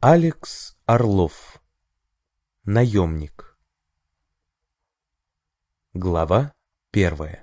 Алекс Орлов. Наемник. Глава 1.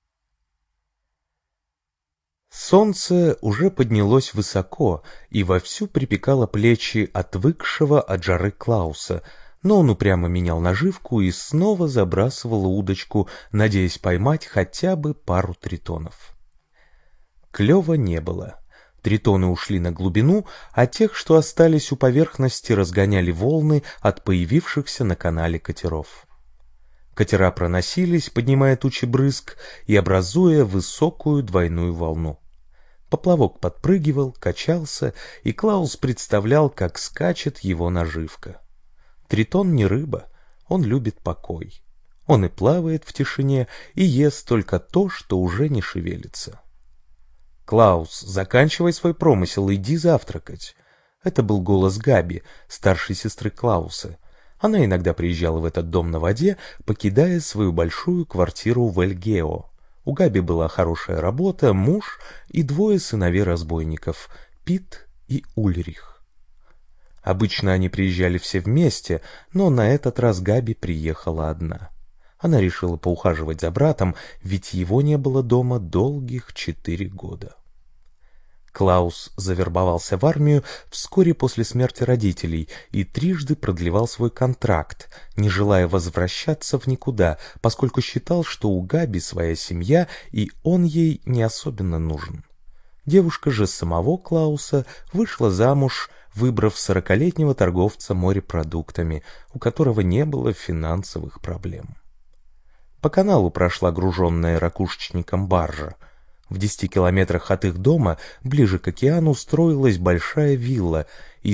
Солнце уже поднялось высоко и вовсю припекало плечи отвыкшего от жары Клауса, но он упрямо менял наживку и снова забрасывал удочку, надеясь поймать хотя бы пару тритонов. Клёва не было. Тритоны ушли на глубину, а тех, что остались у поверхности, разгоняли волны от появившихся на канале катеров. Катера проносились, поднимая тучи брызг и образуя высокую двойную волну. Поплавок подпрыгивал, качался, и Клаус представлял, как скачет его наживка. Тритон не рыба, он любит покой. Он и плавает в тишине, и ест только то, что уже не шевелится. «Клаус, заканчивай свой промысел, иди завтракать». Это был голос Габи, старшей сестры Клауса. Она иногда приезжала в этот дом на воде, покидая свою большую квартиру в Эльгео. У Габи была хорошая работа, муж и двое сыновей-разбойников — Пит и Ульрих. Обычно они приезжали все вместе, но на этот раз Габи приехала одна. Она решила поухаживать за братом, ведь его не было дома долгих 4 года. Клаус завербовался в армию вскоре после смерти родителей и трижды продлевал свой контракт, не желая возвращаться в никуда, поскольку считал, что у Габи своя семья и он ей не особенно нужен. Девушка же самого Клауса вышла замуж, выбрав 40-летнего торговца морепродуктами, у которого не было финансовых проблем. По каналу прошла груженная ракушечником баржа. В 10 километрах от их дома, ближе к океану, строилась большая вилла, и